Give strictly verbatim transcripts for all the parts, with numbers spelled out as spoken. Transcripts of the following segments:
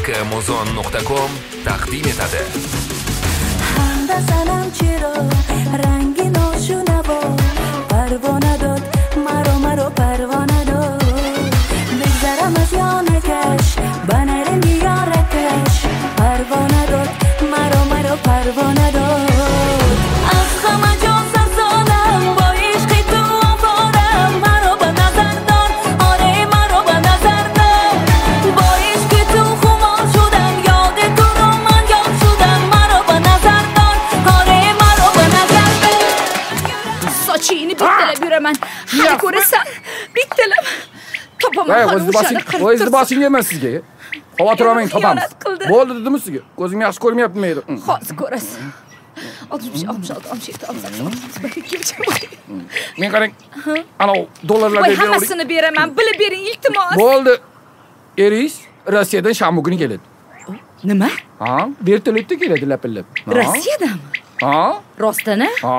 Amazon nuqta com taqdim etadi. Hamda sanam chiro rangi noshunavo parvona dod maro maro parvona dod bigzaram az yonakash banarem yorakash parvona dod maro maro parvona dod az khama jon sarzonam bo ishqi tu ovoram maro ba nazar dor ore maro ba nazar dor bo ishqi tu khumor shudam yod tu ro man yod shudam maro ba nazar dor ore maro ba nazar dor sochini bittalab yuraman hali ko'rasan bittalab topaman o'zni bosing o'zni bosing emas sizga xavotir olmang topamiz bo'ldi dedim sizga ko'zim yaxshi ko'rmayaptimi edi hozir ko'rasiz oltmish oltmish olti oltmish yetti oltmish sakkiz men qarang ana dollarlarga voy hammasini beraman bilib bering iltimos bo'ldi eringiz Rossiyadan shanba kuni keladi nima ha vertolyotda keladi lapillab Rossiyadanmi ha rostini ha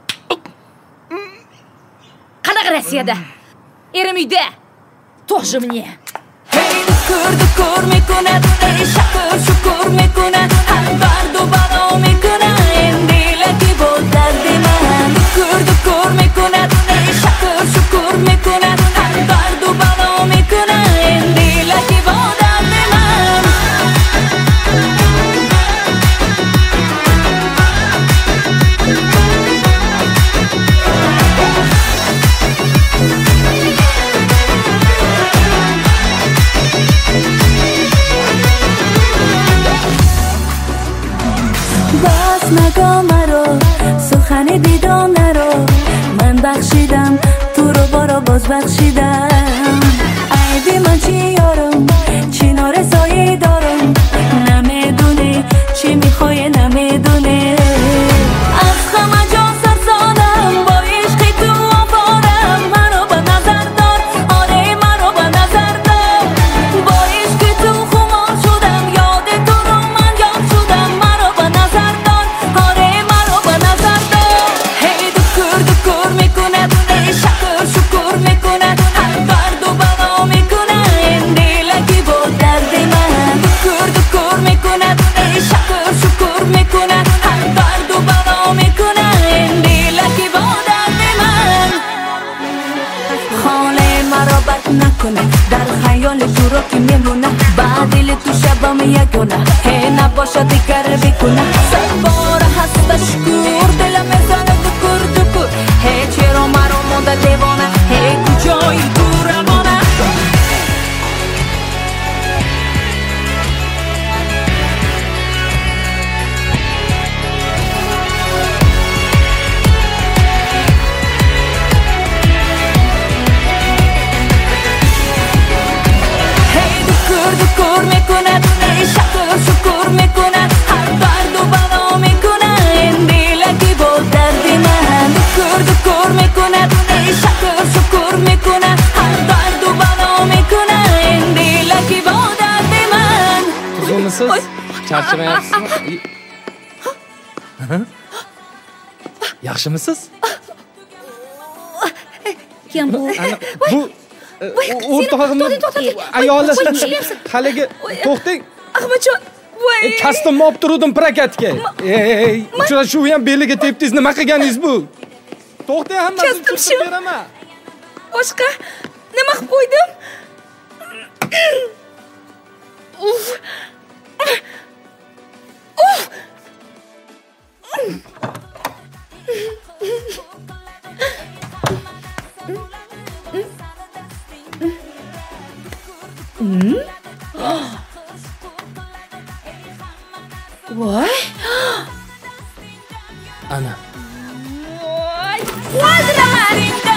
qanaqa Rossiyada erim uyda тоже мне Hey dukur dukur mekunat Hey shakur shukur mekunat Har bardu balo mekunat Endi lagi bol dardiman Dukur dukur mekunat Hey shakur shukur mekunat Har bardu balo mekunat Endi lagi bol dardiman باز نگو مرو سخن دیدم نرو من بخشیدم تو رو بارا باز بخشیدم عیبی من چی یارم چی نارسایی دارم نمیدونی چی میخوای نمیدونی از خمه جان سرزانم با عشقی تو آوارم منو به نظر دار آره منو به نظر دار با عشقی تو خمار شدم یاد تو رو من یاد شدم منو به نظر دار آره منو به نظر دار هی دکور دکور میکنه هی شکر شکر میکنه هر درد و بلا میکنه این دیلگی با درد من دکور دکور میکنه هی شکر شکر میکنه هر درد و بلا میکنه این دیلگی با درد من خانه مرا بد نکنه در خیال تو رو که میمونه بعد دل تو شبم یکونه هی نباشه دیگر بکنه سر بار هستش کور دلم میزنه دکور دکور هی چرا مرا مونده دیوانه هی کجایی دور روانه هی دکور دکور میکنه هی شکر شکر میکنه هر درد و بلا میکنه این دیلگی با درد من دکور دکور میکنه هی شکر شکر میکنه هر درد و بلا میکنه این دیلگی با درد من Tuzumisiz? Charchamayapsizmi? Yaxshimisiz? kim bu Bu o'rtog'imni ayoli haligi to'xtang. Ahmadjon voy Kastimni olib turdim prokatga. Ey, uchrashuv ham beliga tepdingiz, nima qilganingiz bu? To'xtang, hammasini tushib beraman. boshqa nima qilib qo'ydim uf uf voy Ana. voy quadra marinda